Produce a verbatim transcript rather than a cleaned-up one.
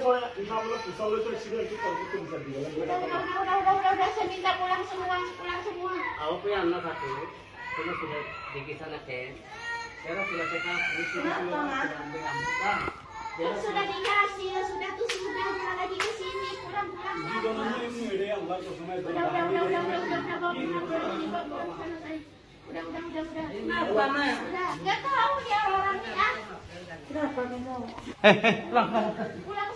soalnya lima belas besar itu sudah itu kalau itu bisa dia. Udah, udah, udah, udah, udah, udah, udah, saya minta pulang semua, pulang semua. Aku punya anak satu, cuma sudah dipisah nanti. Sekarang sudah saya kasih, sudah ambil ambil. Kan sudah dikasih, ya sudah tuh sudah jangan lagi ke sini, pulang, pulang. Juga namanya ini ada yang enggak tuh sama itu. Udah, udah, udah, udah, udah, udah, udah, bawa pulang, bawa ini, bawa pulang sana saya. Udah, udah, udah, udah. Kenapa, Nek? Udah, nggak tahu dia orangnya. Kenapa kamu? Eh, eh, pulang, pulang. Pulang